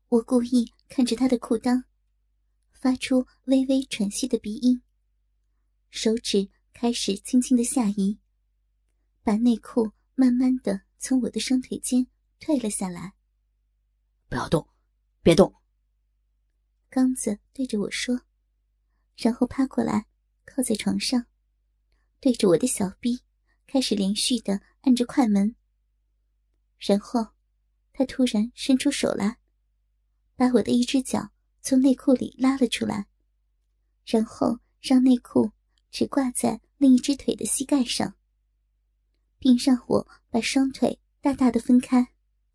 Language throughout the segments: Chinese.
我故意看着他的裤裆，发出微微喘息的鼻音，手指开始轻轻的下移，把内裤慢慢的从我的双腿间退了下来。 不要动，别动。 刚子对着我说，然后趴过来靠在床上，对着我的小臂开始连续的按着快门。然后他突然伸出手来，把我的一只脚从内裤里拉了出来，然后让内裤只挂在另一只腿的膝盖上，并让我把双腿大大的分开。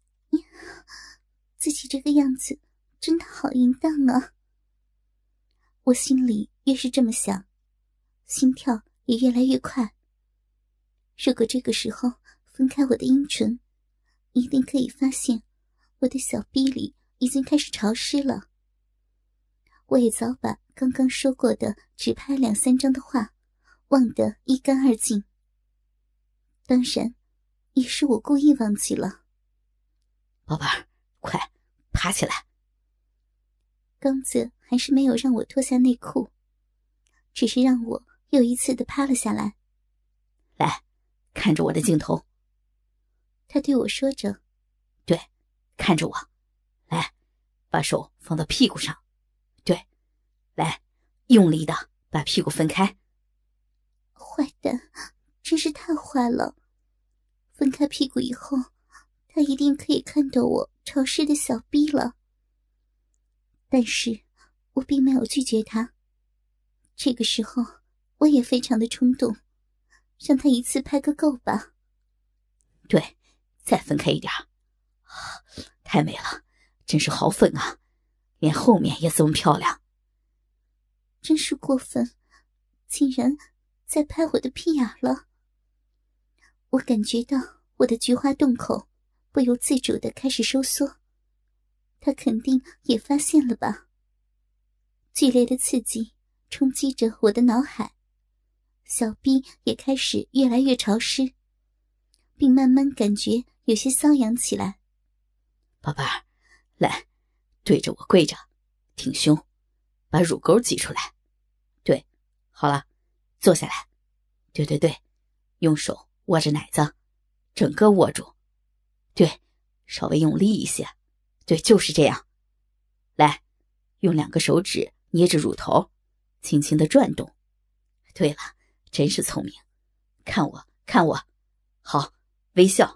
自己这个样子真的好淫荡啊！我心里越是这么想，心跳也越来越快。如果这个时候分开我的阴唇，一定可以发现我的小逼里已经开始潮湿了。我也早把刚刚说过的只拍2、3张的话忘得一干二净，当然也是我故意忘记了。 宝贝儿，快爬起来。 刚子还是没有让我脱下内裤，只是让我又一次的趴了下来。 来，看着我的镜头。 他对我说着。 对，看着我。来，把手放到屁股上。对，来，用力的把屁股分开。 坏蛋，真是太坏了。分开屁股以后，他一定可以看到我潮湿的小逼了。但是我并没有拒绝他。这个时候我也非常的冲动，让他一次拍个够吧。 对，再分开一点。太美了，真是好粉啊，连后面也这么漂亮。 真是过分，竟然在拍我的屁眼了。我感觉到我的菊花洞口不由自主地开始收缩，他肯定也发现了吧。剧烈的刺激冲击着我的脑海，小臂也开始越来越潮湿，并慢慢感觉有些瘙痒起来。 宝贝儿，来，对着我跪着，挺胸，把乳沟挤出来。对，好了，坐下来。对对对，用手握着奶子，整个握住。对，稍微用力一些。对，就是这样。来，用2个手指捏着乳头，轻轻地转动。对了，真是聪明。看我，看我。好，微笑。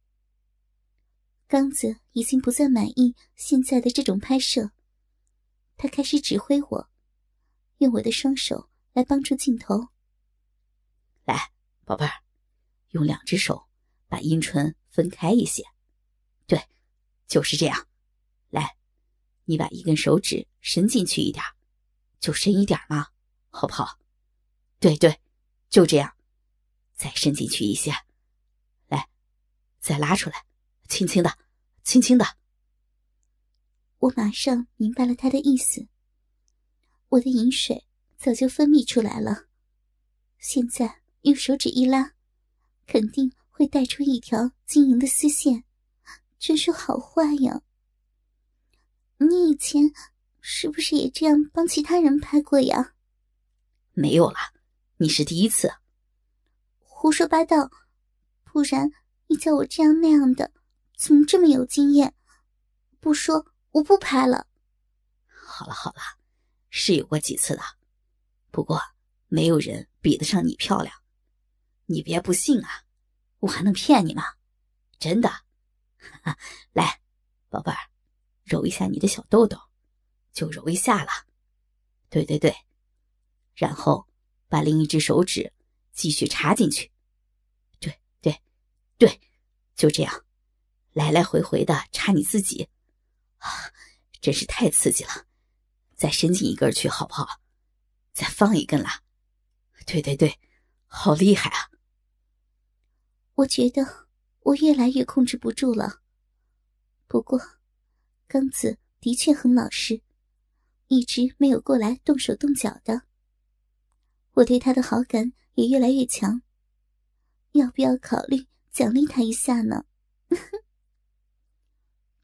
刚子已经不再满意现在的这种拍摄，他开始指挥我，用我的双手来帮助镜头。 来，宝贝儿，用2只手把阴唇分开一些。对，就是这样。来，你把一根手指伸进去一点，就深一点嘛，好不好？对对，就这样。再伸进去一些。来，再拉出来，轻轻的，轻轻的。 我马上明白了他的意思。我的饮水早就分泌出来了，现在用手指一拉，肯定会带出一条晶莹的丝线，真是好坏呀。你以前是不是也这样帮其他人拍过呀？ 没有了，你是第一次。 胡说八道，不然你叫我这样那样的，怎么这么有经验？不说我不拍了。 好了好了，是有过几次的，不过没有人比得上你漂亮。你别不信啊，我还能骗你吗？真的。来，宝贝儿，揉一下你的小豆豆，就揉一下了。对对对，然后把另一只手指继续插进去。对对对，就这样，来来回回的插你自己。真是太刺激了，再伸进一根去好不好？再放一根啦。对对对，好厉害啊。 我觉得我越来越控制不住了。不过刚子的确很老实，一直没有过来动手动脚的。我对他的好感也越来越强，要不要考虑奖励他一下呢？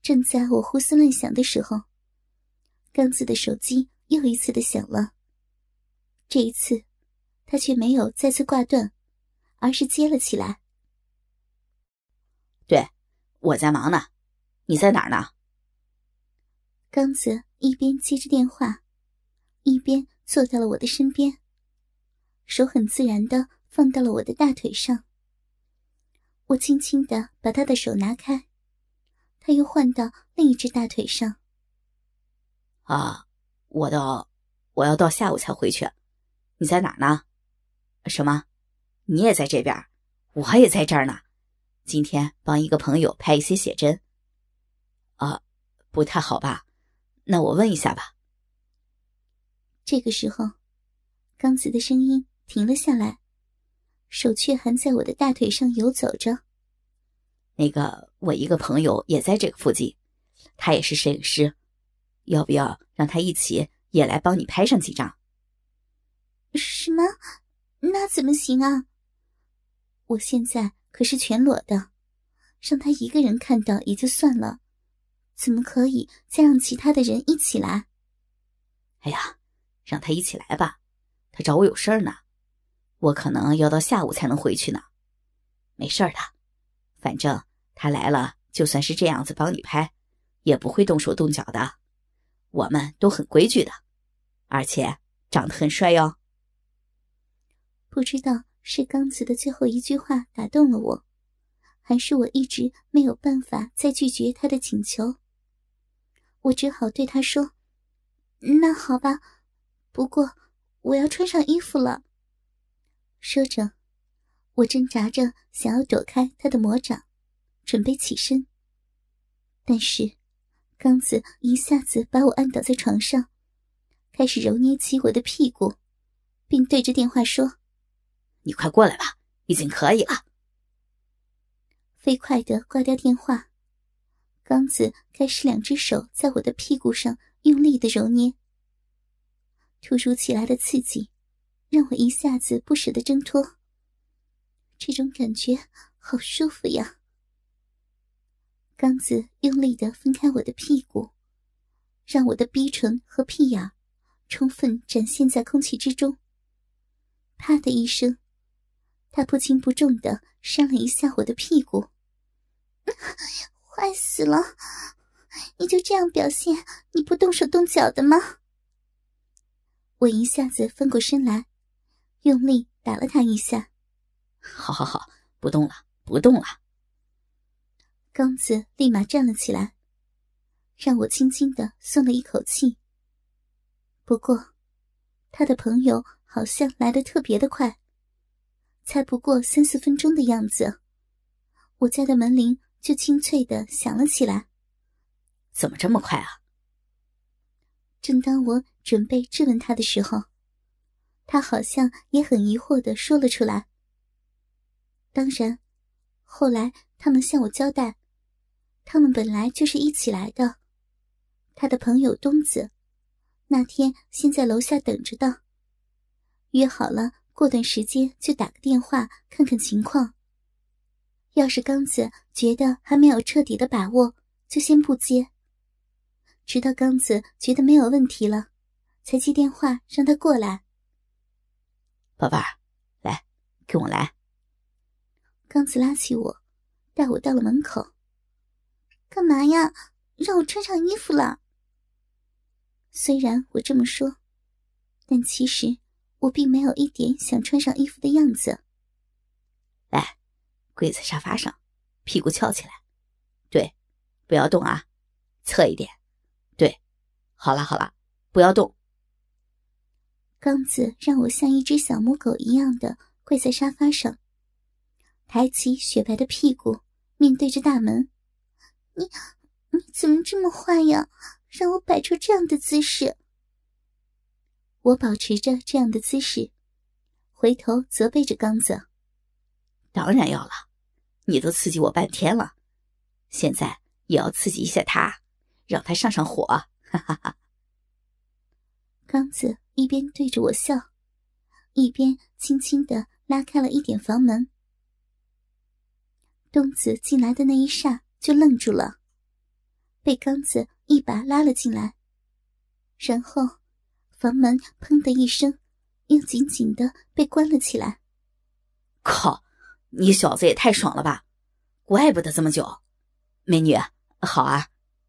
正在我胡思乱想的时候，刚子的手机又一次的响了。这一次他却没有再次挂断，而是接了起来。 对，我在忙呢，你在哪儿呢？ 刚子一边接着电话，一边坐到了我的身边，手很自然地放到了我的大腿上。我轻轻地把他的手拿开，他又换到另一只大腿上。 啊，我要到下午才回去，你在哪儿呢？什么？你也在这边？我也在这儿呢。今天帮一个朋友拍一些写真。啊，不太好吧？那我问一下吧。 这个时候，刚子的声音停了下来，手却还在我的大腿上游走着。 那个，我一个朋友也在这个附近，他也是摄影师，要不要让他一起也来帮你拍上几张？ 什么？那怎么行啊？我现在可是全裸的，让他一个人看到也就算了，怎么可以再让其他的人一起来？ 哎呀，让他一起来吧，他找我有事儿呢，我可能要到下午才能回去呢。没事的，反正他来了，就算是这样子帮你拍，也不会动手动脚的。我们都很规矩的，而且长得很帅哟。 不知道是刚子的最后一句话打动了我，还是我一直没有办法再拒绝他的请求。我只好对他说：“那好吧，不过我要穿上衣服了。”说着，我挣扎着想要躲开他的魔掌，准备起身。但是刚子一下子把我按倒在床上，开始揉捏起我的屁股，并对着电话说：“ 你快过来吧，已经可以了。” 飞快地挂掉电话，刚子开始两只手在我的屁股上用力地揉捏。突如其来的刺激让我一下子不舍得挣脱，这种感觉好舒服呀。刚子用力地分开我的屁股，让我的逼唇和屁眼充分展现在空气之中。啪的一声，他不轻不重地扇了一下我的屁股。坏死了，你就这样表现你不动手动脚的吗？我一下子翻过身来，用力打了他一下。 好好好，不动了，不动了。 刚子立马站了起来，让我轻轻地松了一口气。不过他的朋友好像来得特别的快，才不过3-4分钟的样子，我家的门铃就清脆地响了起来。 怎么这么快啊？ 正当我准备质问他的时候，他好像也很疑惑地说了出来。当然，后来他们向我交代，他们本来就是一起来的。他的朋友东子那天先在楼下等着的，约好了过段时间就打个电话看看情况。要是刚子觉得还没有彻底的把握，就先不接，直到刚子觉得没有问题了，才接电话让他过来。 宝贝儿，来，跟我来。 刚子拉起我，带我到了门口。干嘛呀？让我穿上衣服了。虽然我这么说，但其实我并没有一点想穿上衣服的样子。 来，跪在沙发上，屁股翘起来。对，不要动啊，侧一点。对，好了好了，不要动。 刚子让我像一只小母狗一样的跪在沙发上，抬起雪白的屁股，面对着大门。你怎么这么坏呀？让我摆出这样的姿势。我保持着这样的姿势，回头责备着刚子。 当然要了，你都刺激我半天了，现在也要刺激一下他，让他上上火，哈哈哈。 刚子一边对着我笑，一边轻轻地拉开了一点房门。东子进来的那一霎就愣住了， 被刚子一把拉了进来，然后房门砰的一声又紧紧地被关了起来。 靠，你小子也太爽了吧，怪不得这么久。美女，好啊。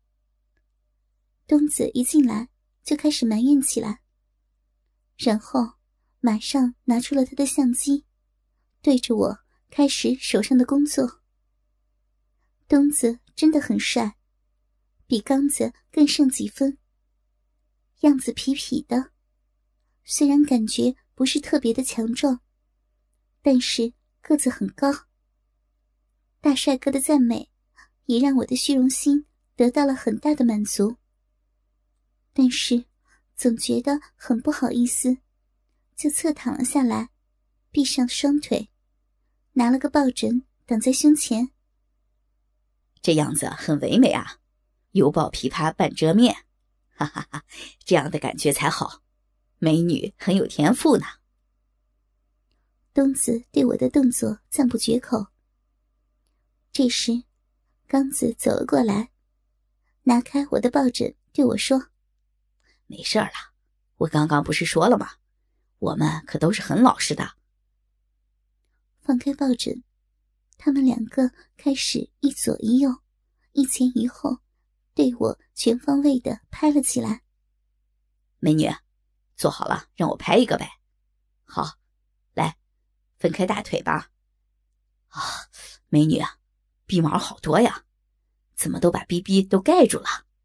东子一进来就开始埋怨起来，然后马上拿出了他的相机，对着我开始手上的工作。东子真的很帅，比刚子更胜几分，样子痞痞的，虽然感觉不是特别的强壮，但是个子很高。大帅哥的赞美也让我的虚荣心得到了很大的满足，但是总觉得很不好意思，就侧躺了下来，闭上双腿，拿了个抱枕挡在胸前。 这样子很唯美啊，犹抱琵琶半遮面，哈哈哈，这样的感觉才好，美女很有天赋呢。 东子对我的动作赞不绝口。这时刚子走了过来，拿开我的抱枕对我说： 没事了，我刚刚不是说了吗，我们可都是很老实的。 放开抱枕，他们两个开始一左一右，一前一后，对我全方位地拍了起来。 美女，坐好了，让我拍一个呗。好，来，分开大腿吧。啊，美女啊，逼毛好多呀，怎么都把逼逼都盖住了。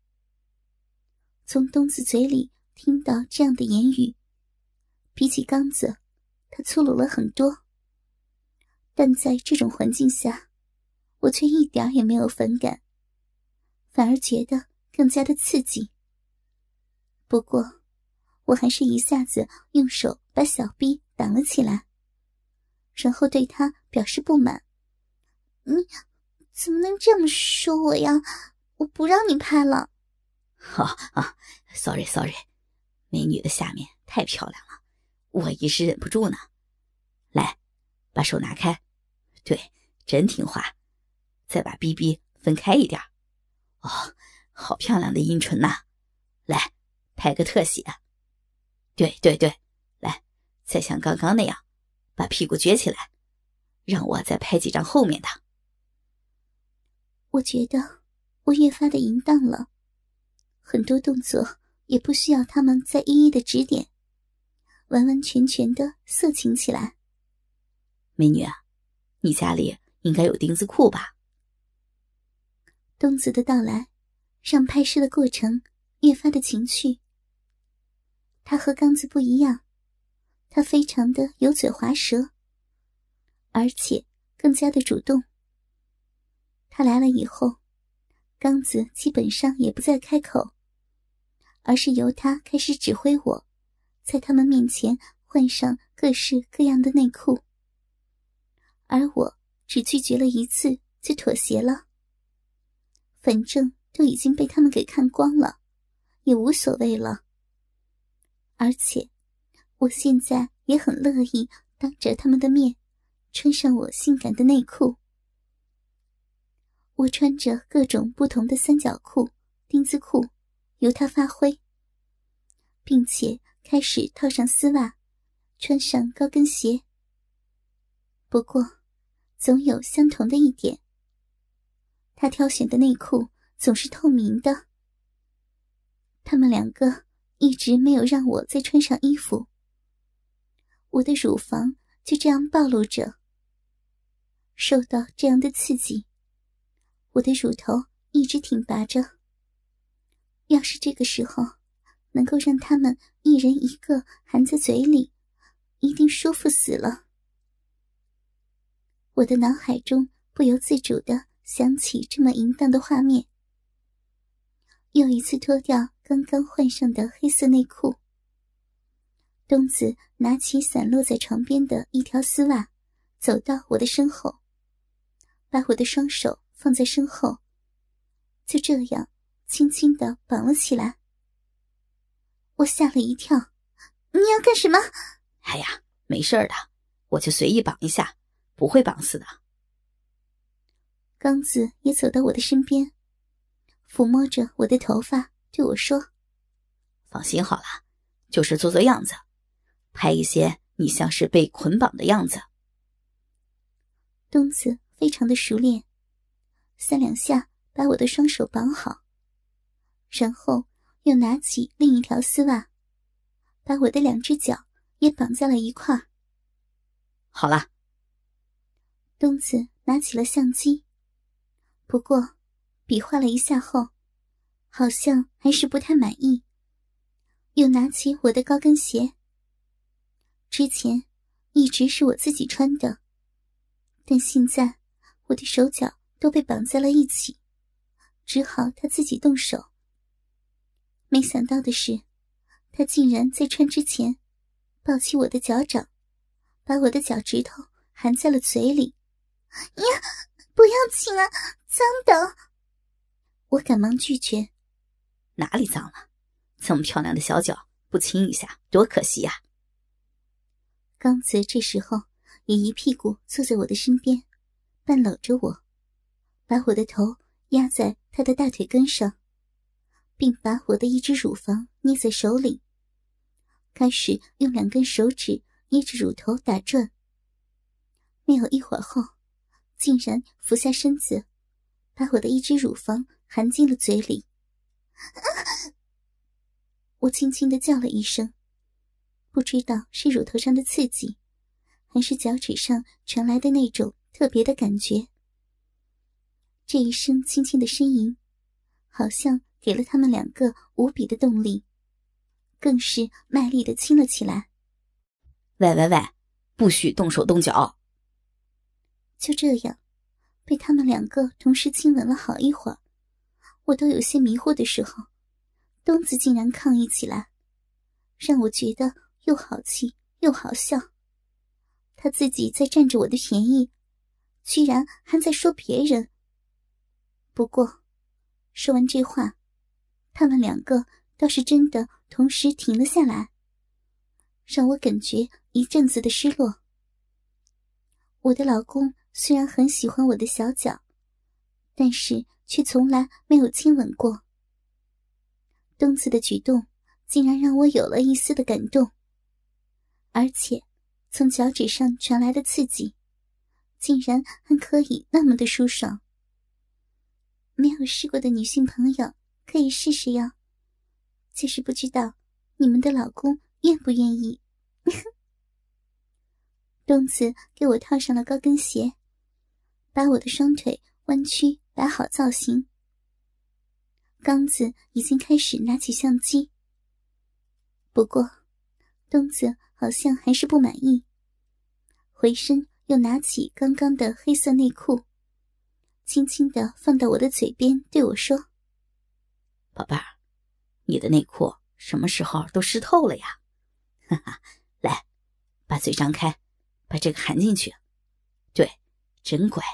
从东子嘴里听到这样的言语，比起刚子，他粗鲁了很多。但在这种环境下，我却一点也没有反感，反而觉得更加的刺激。不过我还是一下子用手把小逼挡了起来，然后对他表示不满：你怎么能这么说我呀？我不让你拍了。 sorry， 美女的下面太漂亮了，我一时忍不住呢。来，把手拿开，对，真听话，再把逼逼分开一点。哦，好漂亮的阴唇呐，来，拍个特写。对，来，再像刚刚那样，把屁股撅起来，让我再拍几张后面的。 我觉得我越发的淫荡了，很多动作也不需要他们再一一的指点，完完全全的色情起来。 美女啊，你家里应该有钉子裤吧？ 东子的到来让拍摄的过程越发的情趣。他和刚子不一样，他非常的油嘴滑舌，而且更加的主动。他来了以后，刚子基本上也不再开口，而是由他开始指挥我，在他们面前换上各式各样的内裤。而我只拒绝了一次就妥协了，反正都已经被他们给看光了，也无所谓了。而且我现在也很乐意当着他们的面穿上我性感的内裤。我穿着各种不同的三角裤、丁字裤，由他发挥，并且开始套上丝袜，穿上高跟鞋。不过总有相同的一点，他挑选的内裤总是透明的。他们两个一直没有让我再穿上衣服，我的乳房就这样暴露着。受到这样的刺激，我的乳头一直挺拔着。要是这个时候能够让他们一人一个含在嘴里，一定舒服死了。我的脑海中不由自主地想起这么淫荡的画面。又一次脱掉刚刚换上的黑色内裤，东子拿起散落在床边的一条丝袜，走到我的身后，把我的双手放在身后，就这样轻轻地绑了起来。我吓了一跳，你要干什么？ 哎呀，没事的，我就随意绑一下，不会绑死的。 刚子也走到我的身边， 抚摸着我的头发对我说： 放心好了，就是做做样子，拍一些你像是被捆绑的样子。 东子非常的熟练，3、2下把我的双手绑好，然后又拿起另一条丝袜，把我的2只脚也绑在了一块儿。 好了。 东子拿起了相机，不过比划了一下后，好像还是不太满意，又拿起我的高跟鞋。之前一直是我自己穿的，但现在我的手脚都被绑在了一起，只好他自己动手。没想到的是，他竟然在穿之前抱起我的脚掌，把我的脚趾头含在了嘴里。呀，不要亲啊，脏的！我赶忙拒绝。 哪里脏了？这么漂亮的小脚，不亲一下多可惜呀。 刚子这时候也一屁股坐在我的身边，半搂着我，把我的头压在他的大腿根上，并把我的一只乳房捏在手里，开始用2根手指捏着乳头打转。没有一会儿后，竟然俯下身子，把我的一只乳房含进了嘴里。我轻轻地叫了一声，不知道是乳头上的刺激，还是脚趾上传来的那种特别的感觉。这一声轻轻的呻吟，好像给了他们2个无比的动力，更是卖力地亲了起来。 喂，不许动手动脚。 就这样，被他们2个同时亲吻了好一会儿，我都有些迷糊的时候，东子竟然抗议起来，让我觉得又好气又好笑。他自己在占着我的便宜，居然还在说别人。不过说完这话，他们2个倒是真的同时停了下来，让我感觉一阵子的失落。我的老公虽然很喜欢我的小脚，但是却从来没有亲吻过。东子的举动竟然让我有了一丝的感动，而且从脚趾上传来的刺激，竟然还可以那么的舒爽。没有试过的女性朋友可以试试哟，就是不知道你们的老公愿不愿意。东子给我套上了高跟鞋，把我的双腿弯曲摆好造型。刚子已经开始拿起相机，不过东子好像还是不满意，回身又拿起刚刚的黑色内裤，轻轻地放到我的嘴边对我说： 宝贝儿，你的内裤什么时候都湿透了呀？哈哈，来，把嘴张开，把这个含进去。对，真乖。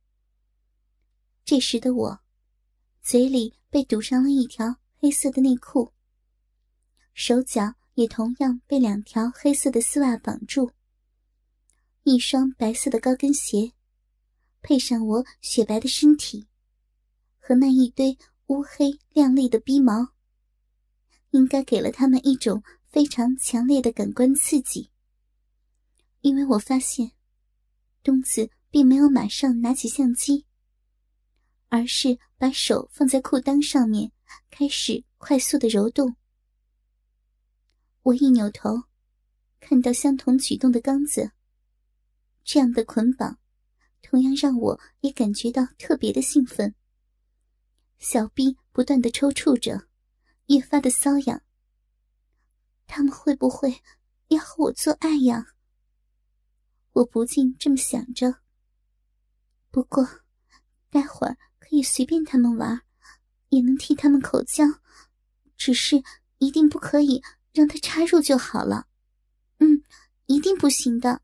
这时的我，嘴里被堵上了一条黑色的内裤，手脚也同样被2条黑色的丝袜绑住，一双白色的高跟鞋，配上我雪白的身体和那一堆乌黑亮丽的逼毛，应该给了他们一种非常强烈的感官刺激。因为我发现东子并没有马上拿起相机，而是把手放在裤裆上面，开始快速的揉动。我一扭头，看到相同举动的刚子，这样的捆绑同样让我也感觉到特别的兴奋，小臂不断的抽搐着，越发的瘙痒。他们会不会要和我做爱呀？我不禁这么想着。不过待会儿可以随便他们玩，也能替他们口交，只是一定不可以让他插入就好了。一定不行的。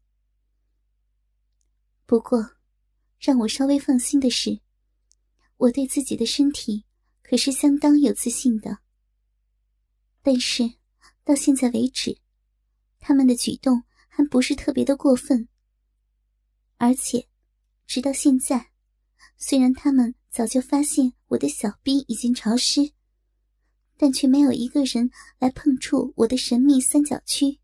不过让我稍微放心的是，我对自己的身体可是相当有自信的。但是到现在为止，他们的举动还不是特别的过分，而且直到现在，虽然他们早就发现我的小臂已经潮湿，但却没有一个人来碰触我的神秘三角区。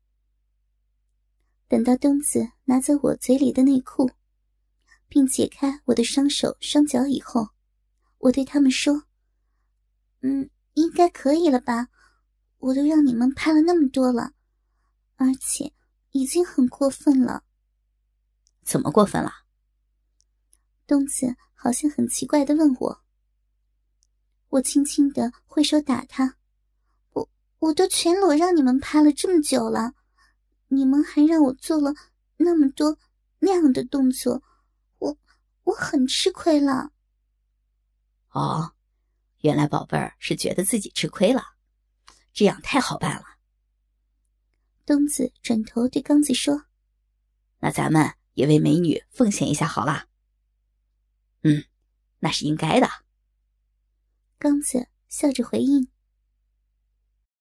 等到东子拿走我嘴里的内裤，并解开我的双手双脚以后，我对他们说：应该可以了吧？我都让你们拍了那么多了，而且已经很过分了。 怎么过分了？ 东子好像很奇怪地问我。我轻轻地挥手打他，我都全裸让你们拍了这么久了，你们还让我做了那么多那样的动作，我很吃亏了。 哦，原来宝贝儿是觉得自己吃亏了，这样太好办了。 东子转头对刚子说： 那咱们也为美女奉献一下好啦。那是应该的。 刚子笑着回应。